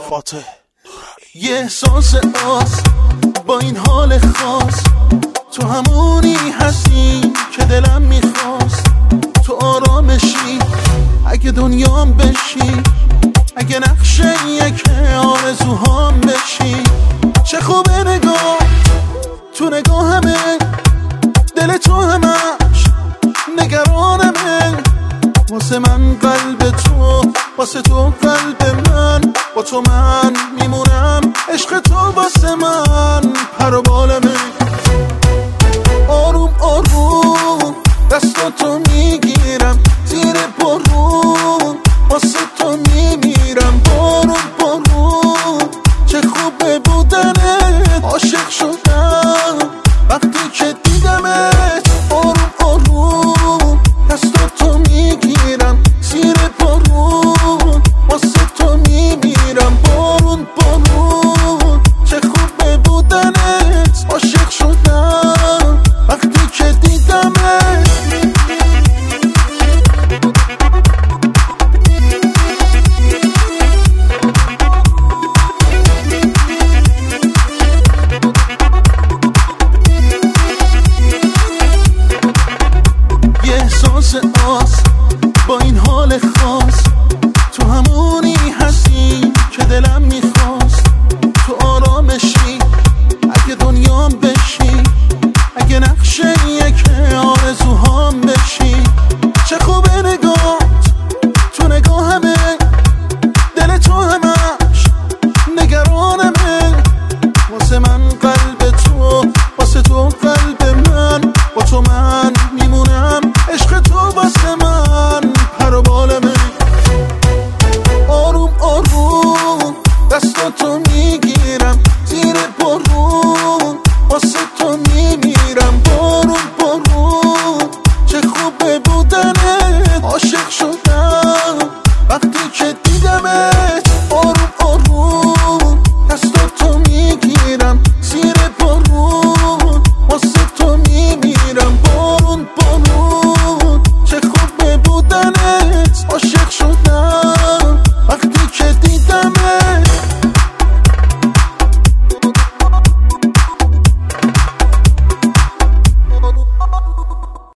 فاتح. یه احساس آس با این حال خاص، تو همونی هستی که دلم میخواست. تو آرامشی اگه دنیام بشی، اگه نقشه یک آرزوهام بشی. چه خوبه نگاه تو نگاهمه، دل تو همش نگرانمه. واسه من قلب تو، واسه تو قلب من، با تو من میمونم. عشق تو واسه من پر و بالمه. آروم آروم دستاتو میگیرم، زیر بارون واسه تو میمیرم. بارون بارون چه خوبه بودنت، عاشق شدم وقتی که دیدمت. آروم آروم دستاتو میگیرم، زیر بارون واسه تو میمیرم. بارون بارون چه خوبه بودنت، عاشق شدم وقتی که دیدمت. یه احساس آس با این حال خاص، تو همونی هستی که دلم میخواست. تو آرامشی اگه دنیام بشی، اگه نقشه یک آرزوهام بشی. چه خوبه نگات تو نگاهمه، دل تو همش نگرانمه. واسه من قلب تو، واسه تو قلب من، با تو من میمونم. عشق تو واسه من پر و بالمه. آروم آروم دستاتو میگیرم، زیر بارون واسه تو میمیرم. بارون بارون چه خوبه بودنت، عاشق شدم